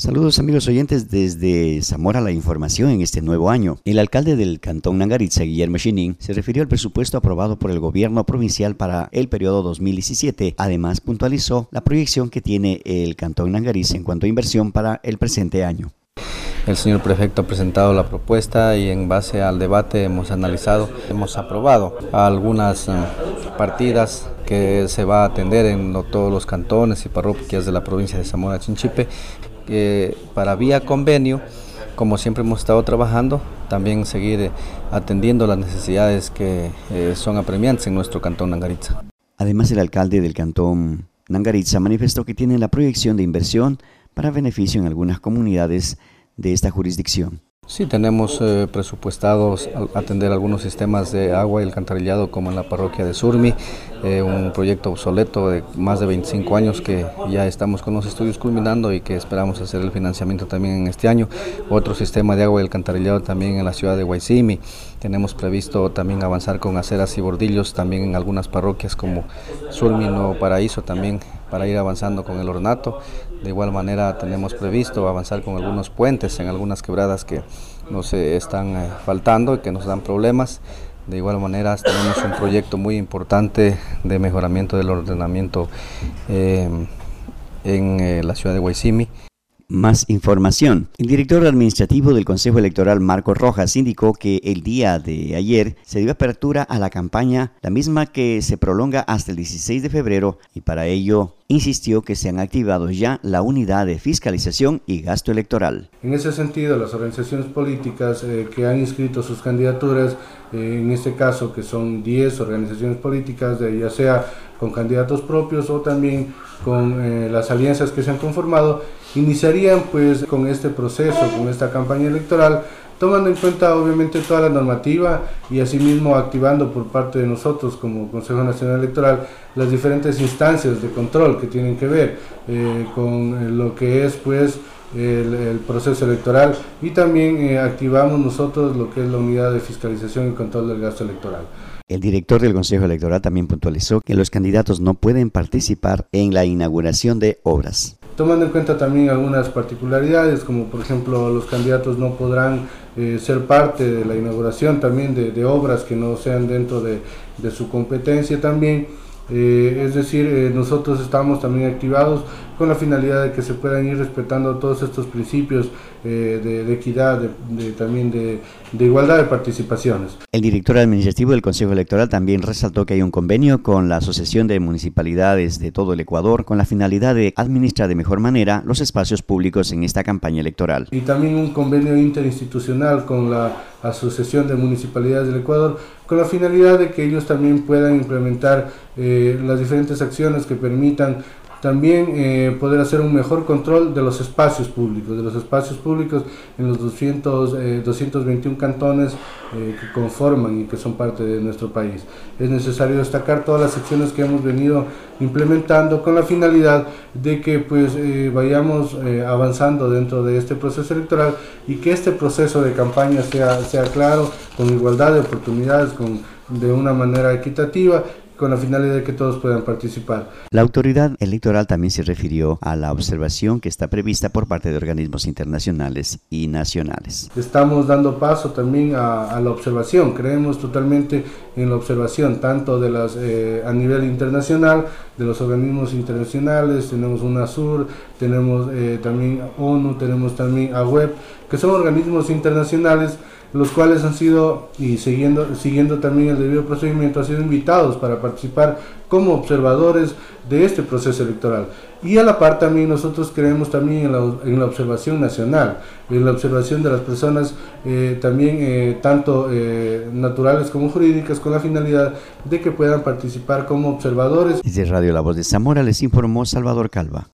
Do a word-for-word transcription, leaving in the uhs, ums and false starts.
Saludos amigos oyentes desde Zamora, la información en este nuevo año. El alcalde del Cantón Nangaritza, Guillermo Chinin, se refirió al presupuesto aprobado por el gobierno provincial para el periodo dos mil diecisiete. Además, puntualizó la proyección que tiene el Cantón Nangaritza en cuanto a inversión para el presente año. El señor prefecto ha presentado la propuesta y en base al debate hemos analizado, hemos aprobado algunas partidas que se va a atender en todos los cantones y parroquias de la provincia de Zamora Chinchipe, que para vía convenio, como siempre hemos estado trabajando, también seguir atendiendo las necesidades que eh, son apremiantes en nuestro Cantón Nangaritza. Además, el alcalde del Cantón Nangaritza manifestó que tiene la proyección de inversión para beneficio en algunas comunidades de esta jurisdicción. Sí, tenemos eh, presupuestados atender algunos sistemas de agua y alcantarillado como en la parroquia de Surmi, eh, un proyecto obsoleto de más de veinticinco años que ya estamos con los estudios culminando y que esperamos hacer el financiamiento también en este año. Otro sistema de agua y alcantarillado también en la ciudad de Guaycimi. Tenemos previsto también avanzar con aceras y bordillos también en algunas parroquias como Surmi, Nuevo Paraíso también, para ir avanzando con el ornato. De igual manera tenemos previsto avanzar con algunos puentes en algunas quebradas que nos eh, están eh, faltando y que nos dan problemas. De igual manera tenemos un proyecto muy importante de mejoramiento del ordenamiento eh, en eh, la ciudad de Guaycimi. Más información. El director administrativo del Consejo Electoral, Marcos Rojas, indicó que el día de ayer se dio apertura a la campaña, la misma que se prolonga hasta el dieciséis de febrero, y para ello insistió que se han activado ya la unidad de fiscalización y gasto electoral. En ese sentido, las organizaciones políticas eh, que han inscrito sus candidaturas, eh, en este caso que son diez organizaciones políticas, de, ya sea con candidatos propios o también con eh, las alianzas que se han conformado, iniciarían pues con este proceso, con esta campaña electoral, tomando en cuenta obviamente toda la normativa y asimismo activando por parte de nosotros como Consejo Nacional Electoral las diferentes instancias de control que tienen que ver eh, con lo que es pues el, el proceso electoral, y también eh, activamos nosotros lo que es la unidad de fiscalización y control del gasto electoral. El director del Consejo Electoral también puntualizó que los candidatos no pueden participar en la inauguración de obras. Tomando en cuenta también algunas particularidades, como por ejemplo los candidatos no podrán eh, ser parte de la inauguración también de, de obras que no sean dentro de, de su competencia también. Eh, es decir, eh, nosotros estamos también activados con la finalidad de que se puedan ir respetando todos estos principios eh, de, de equidad, de, de, también de, de igualdad de participaciones. El director administrativo del Consejo Electoral también resaltó que hay un convenio con la Asociación de Municipalidades de todo el Ecuador con la finalidad de administrar de mejor manera los espacios públicos en esta campaña electoral. Y también un convenio interinstitucional con la Asociación de Municipalidades del Ecuador con la finalidad de que ellos también puedan implementar eh, las diferentes acciones que permitan también eh, poder hacer un mejor control de los espacios públicos, de los espacios públicos en los doscientos, eh, doscientos veintiún cantones eh, que conforman y que son parte de nuestro país. Es necesario destacar todas las acciones que hemos venido implementando con la finalidad de que pues eh, vayamos eh, avanzando dentro de este proceso electoral y que este proceso de campaña sea, sea claro, con igualdad de oportunidades, con, de una manera equitativa, con la finalidad de que todos puedan participar. La autoridad electoral también se refirió a la observación que está prevista por parte de organismos internacionales y nacionales. Estamos dando paso también a, a la observación, creemos totalmente en la observación, tanto de las eh, a nivel internacional, de los organismos internacionales, tenemos UNASUR, tenemos eh, también ONU, tenemos también AWEB, que son organismos internacionales los cuales han sido, y siguiendo, siguiendo también el debido procedimiento, han sido invitados para participar como observadores de este proceso electoral. Y a la par también nosotros creemos también en la, en la observación nacional, en la observación de las personas eh, también eh, tanto eh, naturales como jurídicas, con la finalidad de que puedan participar como observadores. Desde Radio La Voz de Zamora les informó Salvador Calva.